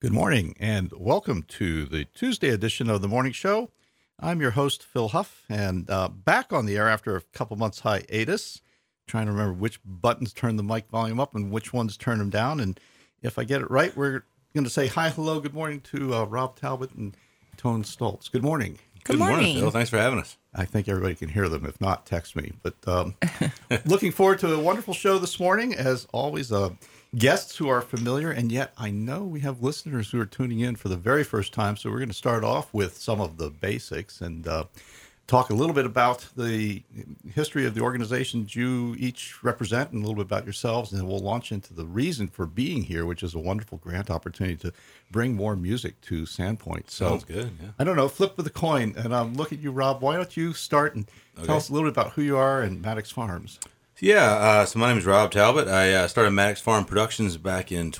Good morning and welcome to the Tuesday edition of the Morning Show. I'm your host, Phil Huff, and back on the air after a couple months hiatus, trying to remember which buttons turn the mic volume up and which ones turn them down. And if I get it right, we're going to say hi, hello, good morning to Rob Talbot and Tone Stoltz. Good morning. Good morning, Phil. Thanks for having us. I think everybody can hear them. If not, text me. But looking forward to a wonderful show this morning. As always, guests who are familiar, and yet I know we have listeners who are tuning in for the very first time. So we're going to start off with some of the basics and talk a little bit about the history of the organizations you each represent and a little bit about yourselves. And then we'll launch into the reason for being here, which is a wonderful grant opportunity to bring more music to Sandpoint. So, sounds good. Yeah. I don't know, flip of the coin. And I'm looking at you, Rob. Why don't you start and tell us a little bit about who you are and Maddox Farms? Yeah, so my name is Rob Talbot. I started Maddox Farm Productions back in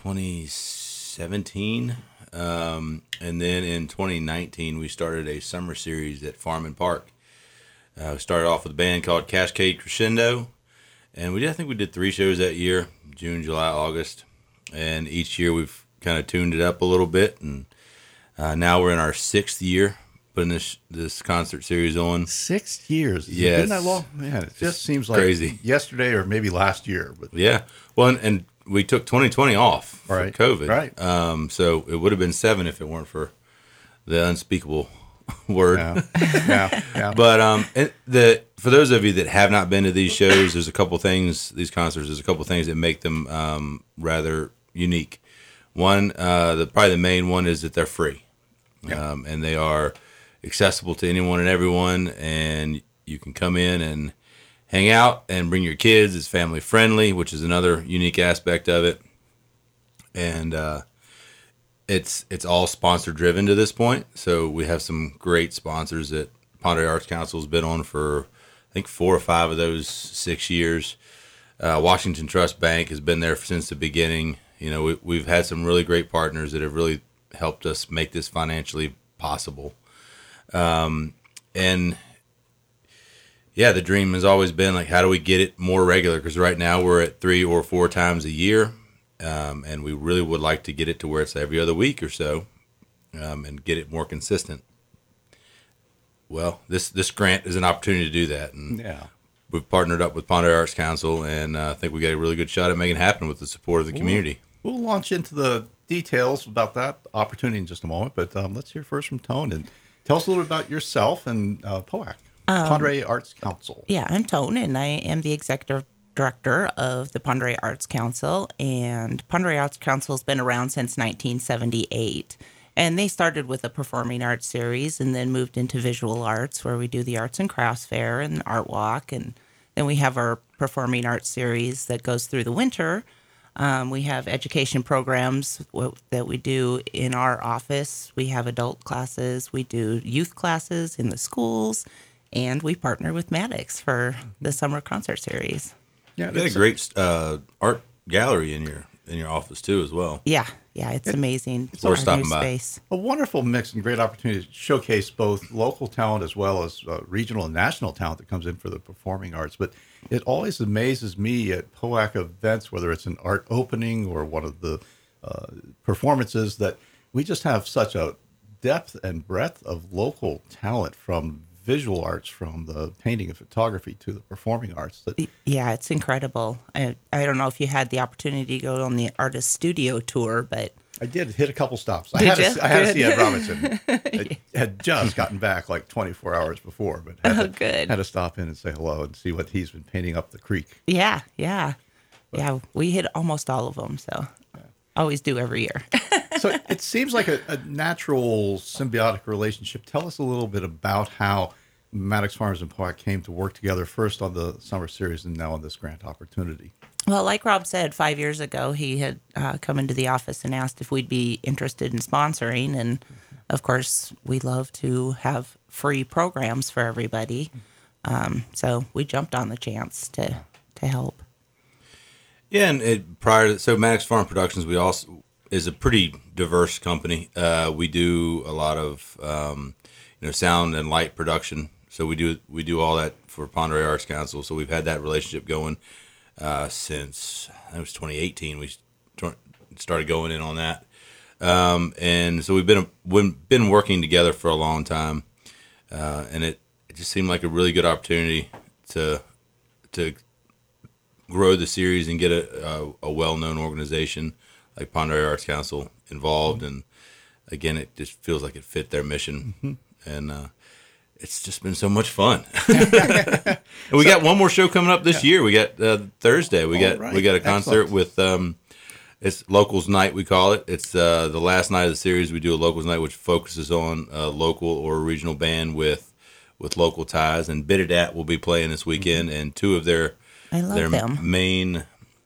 2017. And then in 2019, we started a summer series at Farm and Park. We started off with a band called Cascade Crescendo. And I think we did 3 shows that year, June, July, August. And each year we've kind of tuned it up a little bit. And now we're in our 6th year putting this concert series on. 6 years. Yeah. Been that long? Man, it just seems like crazy. Yesterday or maybe last year. But yeah. Well, and we took 2020 off for COVID. Right. So it would have been 7 if it weren't for the unspeakable word. Yeah. But for those of you that have not been to these shows, there's a couple things, these concerts, there's a couple things that make them rather unique. One, probably the main one is that they're free. Yeah. And they are accessible to anyone and everyone, and you can come in and hang out and bring your kids. It's family friendly, which is another unique aspect of it. And it's all sponsor driven to this point. So we have some great sponsors that Ponderay Arts Council has been on for, I think, 4 or 5 of those 6 years. Washington Trust Bank has been there since the beginning. You know, we've had some really great partners that have really helped us make this financially possible. And yeah, the dream has always been like, how do we get it more regular? Because right now we're at 3 or 4 times a year. And we really would like to get it to where it's every other week or so, and get it more consistent. Well, this grant is an opportunity to do that. And we've partnered up with Ponderay Arts Council, and I think we got a really good shot at making it happen with the support of the community. We'll launch into the details about that opportunity in just a moment, but let's hear first from Tone and tell us a little bit about yourself and POAC, Ponderay Arts Council. Yeah, I'm Tone, and I am the executive director of the Ponderay Arts Council, and Ponderay Arts Council has been around since 1978. And they started with a performing arts series and then moved into visual arts, where we do the arts and crafts fair and art walk. And then we have our performing arts series that goes through the winter. We have education programs that we do in our office. We have adult classes. We do youth classes in the schools. And we partner with Maddox for the summer concert series. Yeah, you got a great art gallery in your office too, as well. Yeah, it's amazing. It's worth stopping by. Space. A wonderful mix and great opportunity to showcase both local talent as well as regional and national talent that comes in for the performing arts. But it always amazes me at POAC events, whether it's an art opening or one of the performances, that we just have such a depth and breadth of local talent, from visual arts, from the painting and photography to the performing arts. Yeah, it's incredible. I don't know if you had the opportunity to go on the artist studio tour, but I did hit a couple stops. I had to see Ed Robinson. I had just gotten back like 24 hours before, but had to stop in and say hello and see what he's been painting up the creek. Yeah. We hit almost all of them, so always do every year. So it seems like a natural symbiotic relationship. Tell us a little bit about how Maddox Farms and POAC came to work together, first on the summer series and now on this grant opportunity. Well, like Rob said, 5 years ago, he had come into the office and asked if we'd be interested in sponsoring. And, of course, we love to have free programs for everybody. So we jumped on the chance to help. Yeah, and Maddox Farm Productions, we also is a pretty diverse company. We do a lot of sound and light production. So we do all that for Ponderay Arts Council. So we've had that relationship going since, I think it was 2018. We started going in on that. And so we've been working together for a long time, and it just seemed like a really good opportunity to grow the series and get a well-known organization like Pend Oreille Arts Council involved. And again, it just feels like it fit their mission, and it's just been so much fun. And we got one more show coming up this year. We got Thursday. We got a concert with it's Locals Night, we call it. It's the last night of the series. We do a Locals Night, which focuses on a local or regional band with local ties. And Bidadat will be playing this weekend, and two of their main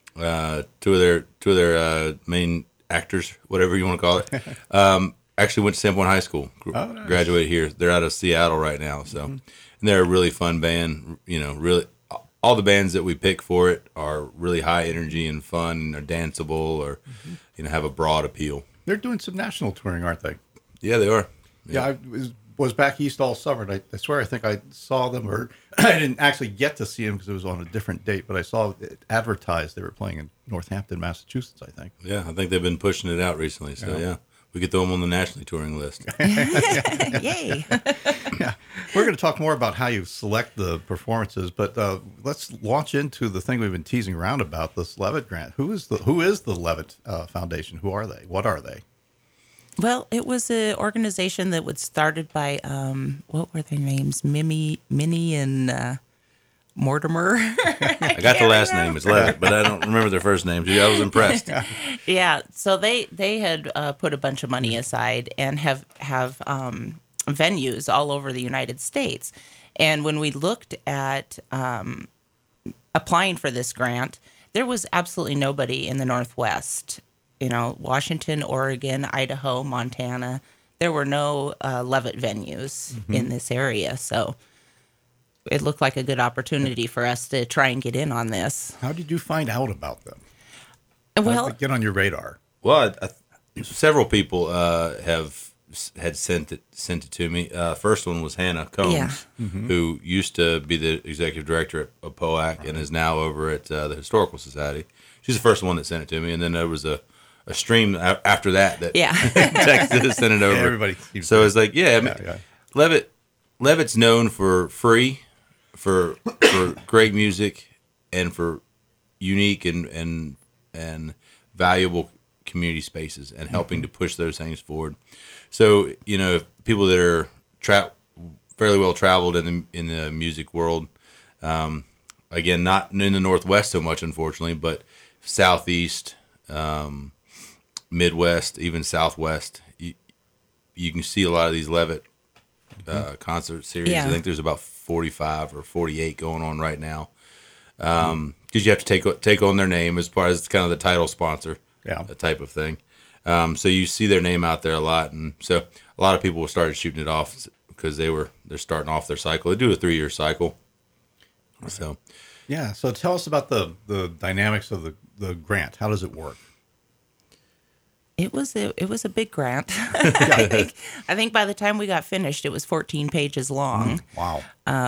main actors, whatever you want to call it, actually went to Sandpoint High School. Nice. Graduated here. They're out of Seattle right now, so and they're a really fun band. Really. All the bands that we pick for it are really high energy and fun, and are danceable, or have a broad appeal. They're doing some national touring, aren't they? Yeah, they are. Yeah, I was back east all summer, and I swear I think I saw them, or I didn't actually get to see them because it was on a different date, but I saw it advertised they were playing in Northampton, Massachusetts, I think. Yeah, I think they've been pushing it out recently, so yeah. We could throw them on the nationally touring list. Yay. Yeah. We're going to talk more about how you select the performances, but let's launch into the thing we've been teasing around about, this Levitt grant. Who is the Levitt Foundation? Who are they? What are they? Well, it was an organization that was started by, what were their names? Minnie and Mortimer. I got the last name. It's Levitt, but I don't remember their first names. I was impressed. Yeah. So they had put a bunch of money aside and have venues all over the United States. And when we looked at applying for this grant, there was absolutely nobody in the Northwest. Washington, Oregon, Idaho, Montana. There were no Levitt venues in this area. So it looked like a good opportunity for us to try and get in on this. How did you find out about them? Well, get on your radar. Well, several people had sent it to me. First one was Hannah Combs, who used to be the executive director at POAC and is now over at the Historical Society. She's the first one that sent it to me, and then there was a stream after that texted and sent it over. Yeah, everybody. So it's like, Levitt's known for free, for great music, and for unique and valuable community spaces, and helping to push those things forward. So people that are fairly well traveled in the music world, again, not in the Northwest so much, unfortunately, but Southeast, Midwest, even Southwest, you can see a lot of these Levitt concert series. Yeah. I think there's about 45 or 48 going on right now, because you have to take on their name as part as kind of the title sponsor, type of thing. So you see their name out there a lot, and so a lot of people started shooting it off because they're starting off their cycle. They do a 3-year cycle. Right. So tell us about the dynamics of the grant. How does it work? It was a big grant. I think by the time we got finished, it was 14 pages long. Wow.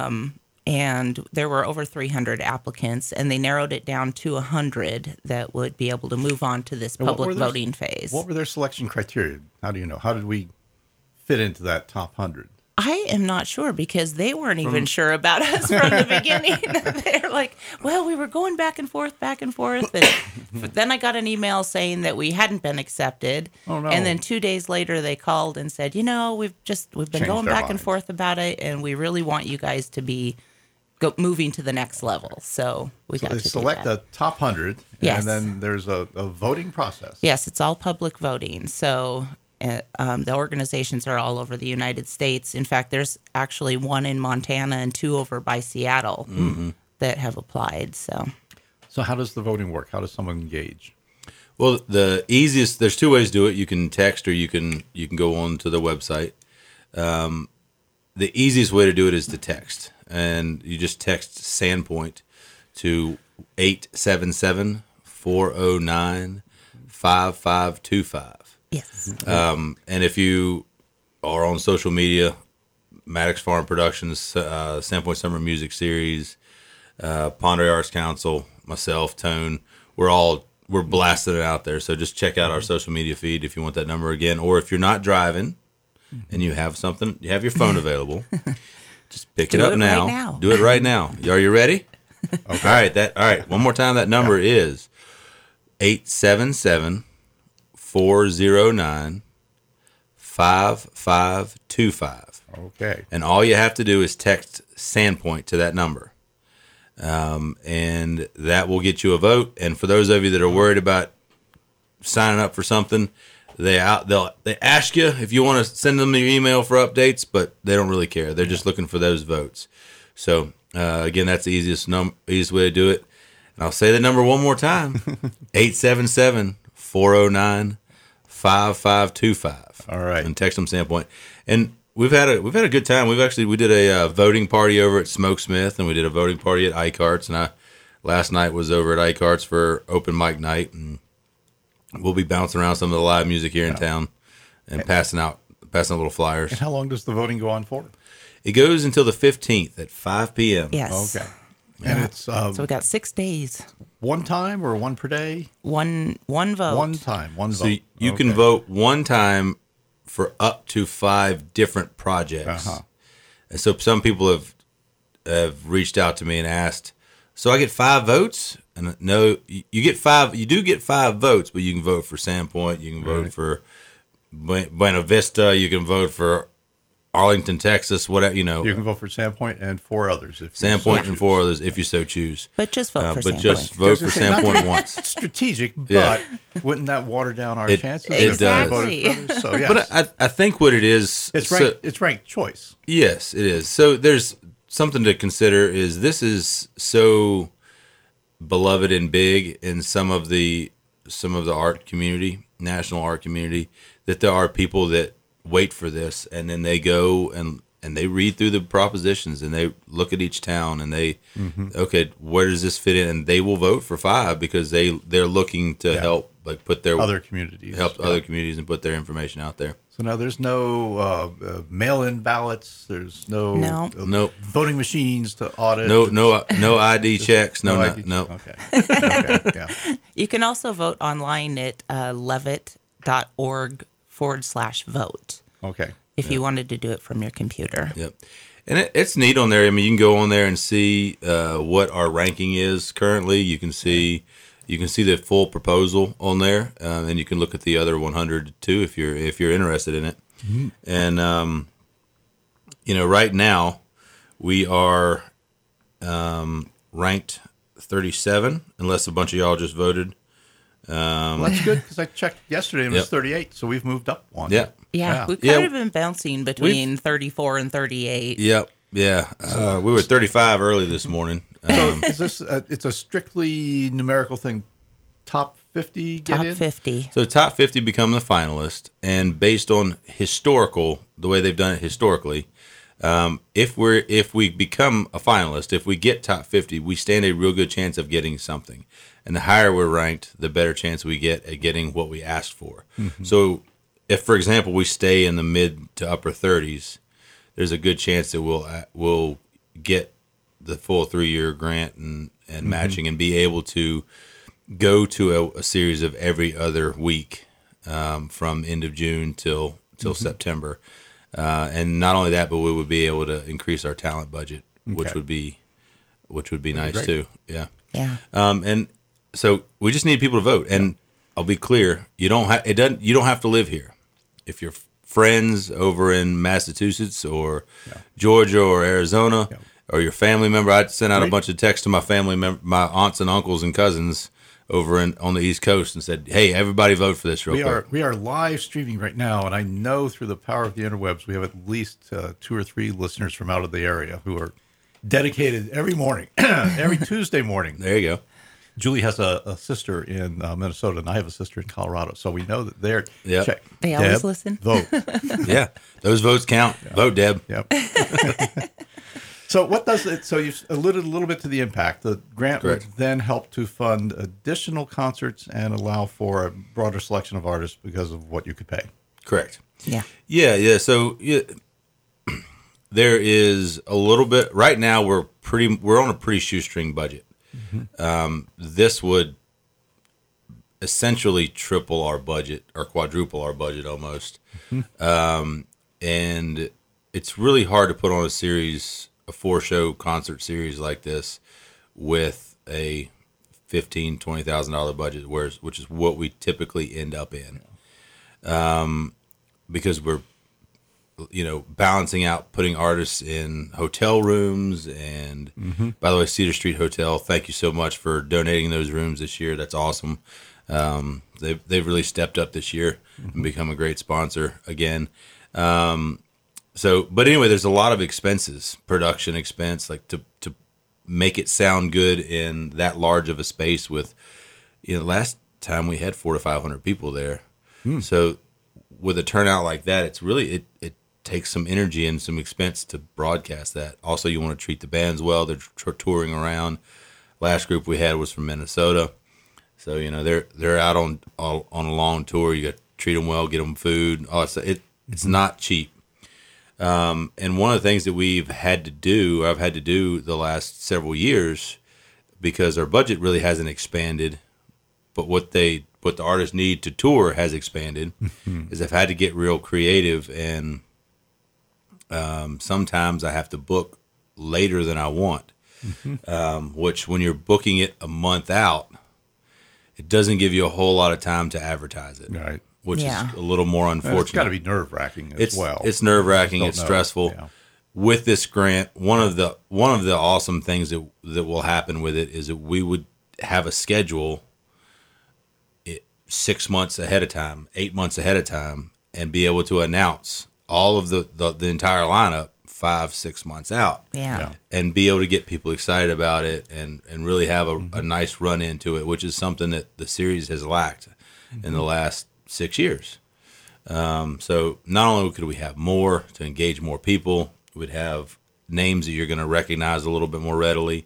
And there were over 300 applicants, and they narrowed it down to 100 that would be able to move on to this public voting phase. What were their selection criteria? How do you know? How did we fit into that top 100? I am not sure, because they weren't even sure about us from the beginning. They're like, well, we were going back and forth. And then I got an email saying that we hadn't been accepted. Oh, no. And then 2 days later, they called and said, we've been going back and forth about it, and we really want you guys to be moving to the next level. So they select the top 100, yes. And then there's a voting process. Yes, it's all public voting. So the organizations are all over the United States. In fact, there's actually one in Montana and 2 over by Seattle that have applied. So So how does the voting work? How does someone engage? Well, the easiest, there's two ways to do it. You can text or you can go on to the website. The easiest way to do it is to text. And you just text Sandpoint to 877-409-5525. Yes. And if you are on social media, Maddox Farm Productions, Sandpoint Summer Music Series, Pend Oreille Arts Council, myself, Tone, we're all we're blasting it out there. So just check out our social media feed if you want that number again, or if you're not driving and you have you have your phone available, just pick it up now. Right now. Do it right now. Are you ready? Okay. All right. One more time. That number is 877-409-5525. Okay. And all you have to do is text Sandpoint to that number. And that will get you a vote. And for those of you that are worried about signing up for something, they ask you if you want to send them your email for updates, but they don't really care. They're just looking for those votes. So again, that's the easiest way to do it. And I'll say the number one more time: 877-409-5525. All right. And text them Sandpoint. And we've had a good time. We did a voting party over at Smokesmith, and we did a voting party at Eichardt's, and last night was over at Eichardt's for open mic night, and we'll be bouncing around some of the live music here in town and passing out little flyers. And how long does the voting go on for? It goes until the 15th at 5 p.m. Yes. Okay. And it's So we got 6 days. one time or one per day? One vote. One time, one So vote. you can vote one time for up to 5 different projects. Uh-huh. And so some people have reached out to me and asked, so I get 5 votes? And no, you get 5. You do get 5 votes, but you can vote for Sandpoint. You can vote for Buena Vista. You can vote for Arlington, Texas, whatever, You can vote for Sandpoint and 4 others. Sandpoint and 4 others if you so choose. But just vote for But Sandpoint. just vote for Sandpoint once. It's strategic, but Yeah. wouldn't that water down our It- chances? it if we does. voted for others? So, yes. But I think what it is, it's ranked choice. Yes, it is. So there's something to consider. This is so beloved and big in some of the art community, national art community, that there are people that wait for this, and then they go and they read through the propositions, and they look at each town, and they okay, where does this fit in? And they will vote for 5 because they're looking to help, like, put their Other communities. other communities and put their information out there. So now there's no mail-in ballots. There's no Nope. voting machines to audit. No ID checks. No. ID. Okay. Okay. Yeah. You can also vote online at levitt.org/vote Okay. if you wanted to do it from your computer. Yep. And it's neat on there. I mean, you can go on there and see what our ranking is currently. You can see the full proposal on there, and you can look at the other 100 too if you're interested in it. Mm-hmm. And right now we are ranked 37, unless a bunch of y'all just voted. Well, that's good because I checked yesterday and it was 38, so we've moved up one. Yeah. Yeah, we've kind of been bouncing between 34 and 38. Yep. Yeah. We were 35 early this morning. So is this? It's a strictly numerical thing. Top 50 get Top in? 50. So top 50 become the finalist, and based on the way they've done it historically, if we become a finalist, if we get top 50, we stand a real good chance of getting something. And the higher we're ranked, the better chance we get at getting what we asked for. Mm-hmm. So if, for example, we stay in the mid to upper 30s, there's a good chance that we'll get the full 3-year grant and matching, and be able to go to a series of every other week from end of June till September. And not only that, but we would be able to increase our talent budget, which would be nice great. too. Yeah. Yeah. And so we just need people to vote. And I'll be clear, you don't have to live here. If you're friends over in Massachusetts or Georgia or Arizona, or your family member, I sent out a bunch of texts to my family my aunts and uncles and cousins over on the East Coast and said, "Hey, everybody vote for this real quick." We are live streaming right now, and I know through the power of the interwebs we have at least 2 or 3 listeners from out of the area who are dedicated every morning, every Tuesday morning. There you go. Julie has a sister in Minnesota, and I have a sister in Colorado, so we know that they're check. They always Deb, listen. Vote. Yeah, those votes count. Vote, Deb. Yep. So what does it? So you've alluded a little bit to the impact. The grant Correct. would then help to fund additional concerts and allow for a broader selection of artists because of what you could pay. Correct. Yeah. Yeah. So there is a little bit right now. We're on a pretty shoestring budget. Mm-hmm. This would essentially triple our budget or quadruple our budget almost. And it's really hard to put on a 4-show concert series like this with a $15,000-$20,000 budget, which is what we typically end up in, because we're balancing out putting artists in hotel rooms. And by the way, Cedar Street Hotel, thank you so much for donating those rooms this year. That's awesome. They've really stepped up this year and become a great sponsor again. But anyway, there's a lot of expenses, production expense, like to make it sound good in that large of a space with, last time we had 400 to 500 people there. So with a turnout like that, it's really, it takes some energy and some expense to broadcast that. Also, you want to treat the bands well. They're touring around. Last group we had was from Minnesota. So, they're out on a long tour. You got to treat them well, get them food. It's not cheap. And one of the things that I've had to do the last several years, because our budget really hasn't expanded, but what the artists need to tour has expanded, is I've had to get real creative. And sometimes I have to book later than I want, which when you're booking it a month out, it doesn't give you a whole lot of time to advertise it. Right. Which is a little more unfortunate. It's got to be nerve-wracking as well. It's nerve-wracking. It's stressful. Yeah. With this grant, one of the awesome things that will happen with it is that we would have a schedule 6 months ahead of time, 8 months ahead of time, and be able to announce all of the entire lineup 5-6 months out. Yeah. And be able to get people excited about it and really have a nice run into it, which is something that the series has lacked in the last 6 years. So not only could we have more to engage more people, we'd have names that you're going to recognize a little bit more readily,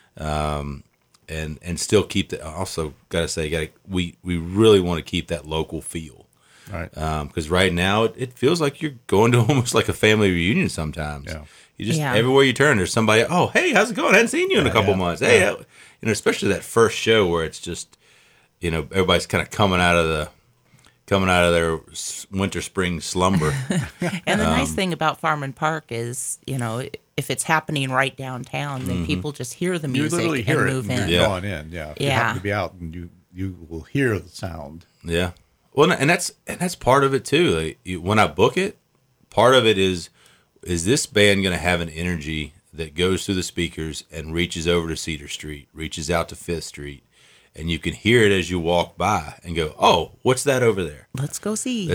and still keep the. Also, gotta say, we really want to keep that local feel, right? Because right now it feels like you're going to almost like a family reunion sometimes. Yeah. You just everywhere you turn, there's somebody. Oh, hey, how's it going? I hadn't seen you in a couple months. Hey, especially that first show where it's just, everybody's kind of coming out of their winter spring slumber. And the nice thing about Farm and Park is, if it's happening right downtown, then people just hear the music you literally hear and move it in. you're going in. Yeah. If you happen to be out, and you will hear the sound. Yeah. Well, and that's part of it too. Like, when I book it, part of it is this band going to have an energy that goes through the speakers and reaches over to Cedar Street, reaches out to 5th Street, and you can hear it as you walk by and go, "Oh, what's that over there? Let's go see."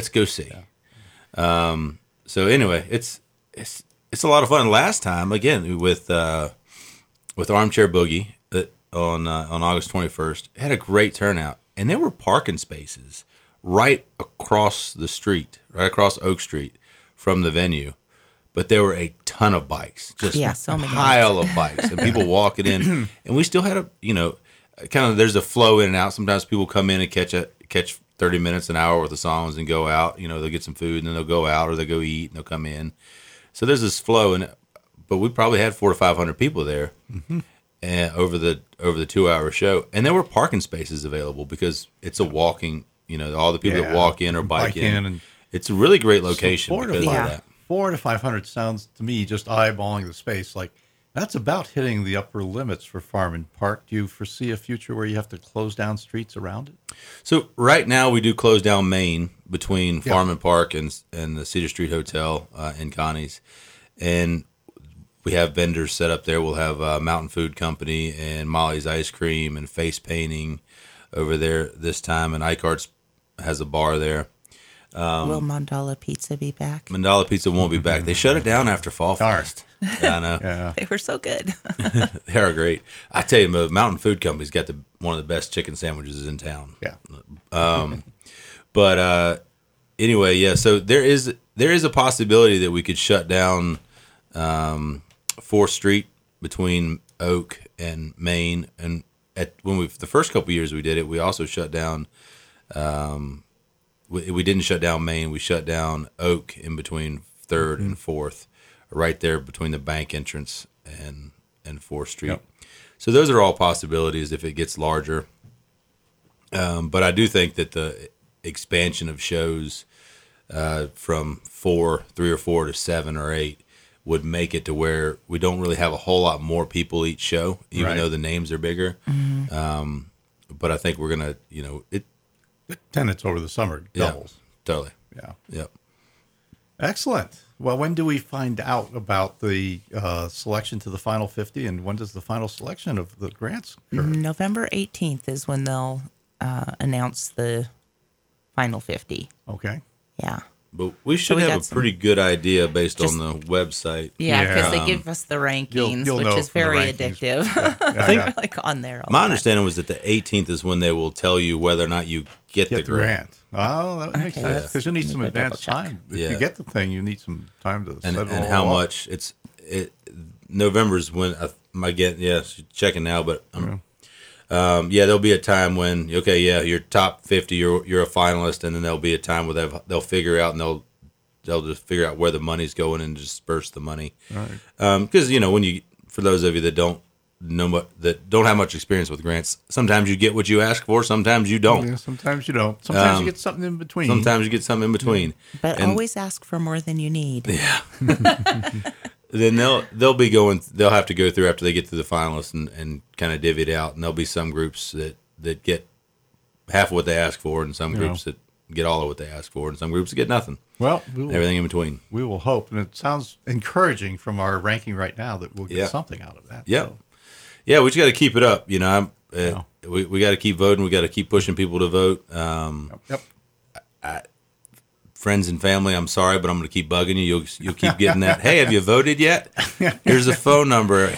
Yeah. So anyway, it's a lot of fun. Last time, again, with Armchair Boogie on August 21st, it had a great turnout, and there were parking spaces right across the street, right across Oak Street from the venue. But there were a ton of bikes, just so many pile of bikes, and people walking in. And we still had kind of, there's a flow in and out. Sometimes people come in and catch 30 minutes, an hour worth of songs and go out. They'll get some food and then they'll go out, or they'll go eat and they'll come in. So there's this flow, but we probably had 400 to 500 people there, and over the 2-hour show, and there were parking spaces available because it's a walking. All the people that walk in or bike in, and it's a really great location because of that. 400 to 500 sounds to me, just eyeballing the space, like that's about hitting the upper limits for Farm and Park. Do you foresee a future where you have to close down streets around it? So right now we do close down Main between Farm and Park and the Cedar Street Hotel in Connie's, and we have vendors set up there. We'll have Mountain Food Company and Molly's Ice Cream and Face Painting over there this time, and Eichardt's has a bar there. Will Mandala Pizza be back? Mandala Pizza won't be back. They shut it down after Fall Fest. Yeah, I know. Yeah. They were so good. They are great. I tell you, the Mountain Food Company's got one of the best chicken sandwiches in town. Yeah. But anyway, yeah. So there is a possibility that we could shut down 4th Street between Oak and Main. And the first couple years we did it, we also shut down. We didn't shut down Main. We shut down Oak in between 3rd and 4th, right there between the bank entrance and 4th Street. Yep. So those are all possibilities if it gets larger. But I do think that the expansion of shows from 3 or 4 to 7 or 8 would make it to where we don't really have a whole lot more people each show, even Right. though the names are bigger. But I think we're gonna, Attendance over the summer doubles. Yeah, totally. Yeah. Yep. Excellent. Well, when do we find out about the selection to the final 50, and when does the final selection of the grants occur? November 18th is when they'll announce the final 50. Okay. Yeah. But we should we have got a some- pretty good idea based Just- on the website. Yeah, because Yeah. they give us the rankings, you'll which know is from the very rankings. addictive. I think like on there. All My the time. understanding was that the 18th is when they will tell you whether or not you get the get the grant. grant. Oh, that makes Okay. sense because you need some Let me go advance double check. time. If Yeah. you get the thing, you need some time to And set it and all how up. much November's when I get checking now, but there'll be a time when you're top 50, you're a finalist, and then there'll be a time where they'll figure out and they'll just figure out where the money's going and disperse the money. Right. Because for those of you that don't have much experience with grants, sometimes you get what you ask for, sometimes you don't. Yeah, sometimes you don't. Sometimes you get something in between. Sometimes you get something in between. But And- always ask for more than you need. Then they'll have to go through after they get to the finalists and kind of divvy it out, and there'll be some groups that get half of what they ask for, and some groups that get all of what they ask for, and some groups that get nothing. Well, Everything in between. we will hope, and it sounds encouraging from our ranking right now that we'll get Yeah. something out of that. Yeah, So, yeah, we just got to keep it up. Yeah. We got to keep voting. We got to keep pushing people to vote. yep. Friends and family, I'm sorry, but I'm going to keep bugging you. You'll keep getting that. Hey, have you voted yet? Here's the phone number: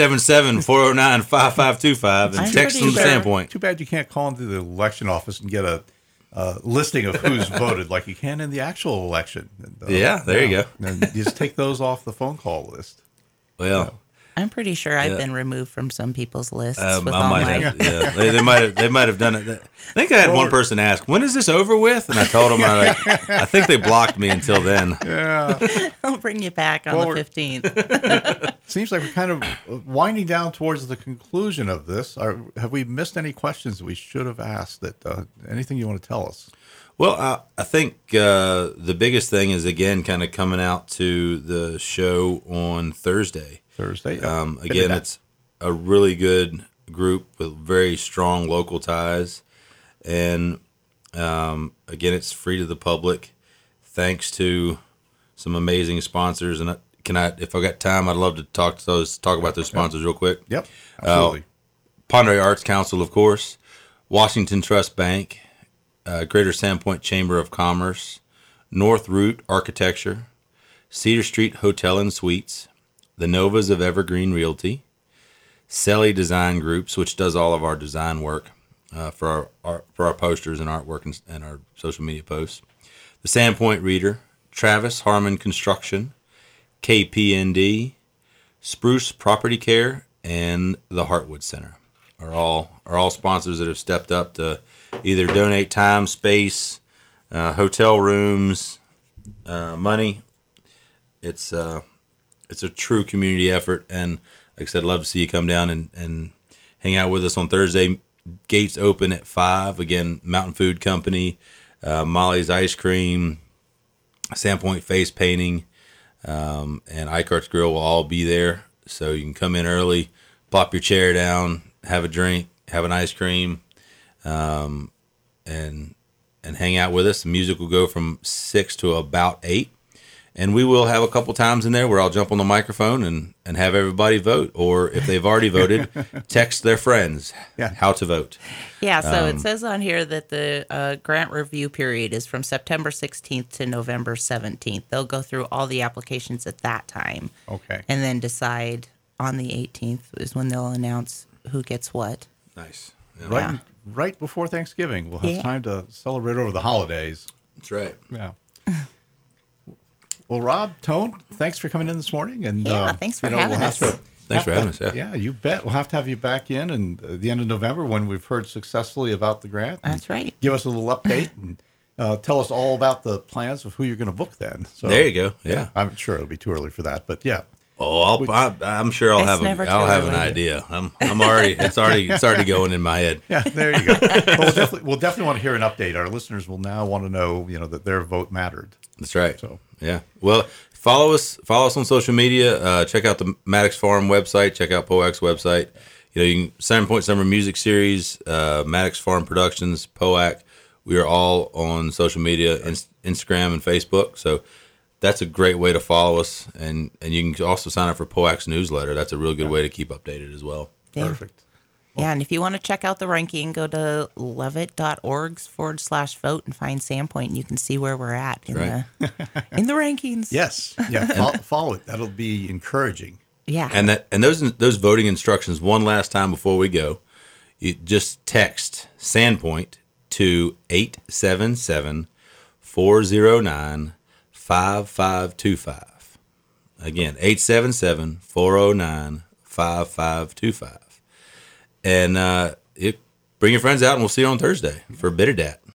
877-409-5525, and I'm text pretty from sure- Sandpoint. Too bad you can't call into the election office and get a listing of who's voted like you can in the actual election. And, Yeah, there you go. And you just take those off the phone call list. Well. I'm pretty sure I've Yeah. been removed from some people's lists I with all might my. have, yeah. They might have done it. I think I had one person ask, "When is this over with?" And I told them, I think they blocked me until then. Yeah. I'll bring you back on Well, the we're- 15th. Seems like we're kind of winding down towards the conclusion of this. Have we missed any questions that we should have asked? Anything you want to tell us? Well, I think the biggest thing is again kind of coming out to the show on Thursday. Thursday. Again, it's a really good group with very strong local ties, and again, it's free to the public, thanks to some amazing sponsors. And if I got time, I'd love to talk about those sponsors real quick. Yep. Absolutely. Pondere Arts Council, of course, Washington Trust Bank, Greater Sandpoint Chamber of Commerce, North Route Architecture, Cedar Street Hotel and Suites, the Novas of Evergreen Realty, Selly Design Groups, which does all of our design work for our posters and artwork and our social media posts, the Sandpoint Reader, Travis Harmon Construction, KPND, Spruce Property Care, and the Heartwood Center are all sponsors that have stepped up to either donate time, space, hotel rooms, money. It's a true community effort, and like I said, I'd love to see you come down and hang out with us on Thursday. Gates open at 5. Again, Mountain Food Company, Molly's Ice Cream, Sandpoint Face Painting, and Eichardt's Grill will all be there. So you can come in early, plop your chair down, have a drink, have an ice cream, and hang out with us. The music will go from 6 to about 8. And we will have a couple times in there where I'll jump on the microphone and have everybody vote. Or if they've already voted, text their friends how to vote. Yeah, so it says on here that the grant review period is from September 16th to November 17th. They'll go through all the applications at that time. Okay. And then decide on the 18th is when they'll announce who gets what. Nice. Right, right before Thanksgiving, we'll have time to celebrate over the holidays. That's right. Yeah. Well, Rob, Tone, thanks for coming in this morning. And thanks for having us. Thanks for having us. Yeah, you bet. We'll have to have you back in at the end of November when we've heard successfully about the grant. That's right. Give us a little update and tell us all about the plans of who you're going to book then. So, There you go. Yeah. I'm sure it'll be too early for that, but yeah. Oh, I'm sure I'll It's have never I'll too have an early. idea. I'm already it's already going in my head. Yeah, there you go. Well, we'll definitely want to hear an update. Our listeners will now want to know, that their vote mattered. That's right. So- Yeah. Well, follow us on social media. Check out the Maddox Farm website. Check out POAC's website. You can Center Point Summer Music Series, Maddox Farm Productions, POAC. We are all on social media, Instagram and Facebook. So that's a great way to follow us, and you can also sign up for POAC's newsletter. That's a real good way to keep updated as well. Yeah. Perfect. Yeah, and if you want to check out the ranking, go to levitt.org/vote and find Sandpoint, and you can see where we're at in Right. in the rankings. Yes. Yeah. Follow it. That'll be encouraging. Yeah. And those voting instructions, one last time before we go, you just text Sandpoint to 877-409-5525. Again, 877-409-5525. And bring your friends out, and we'll see you on Thursday for Bitter Dat.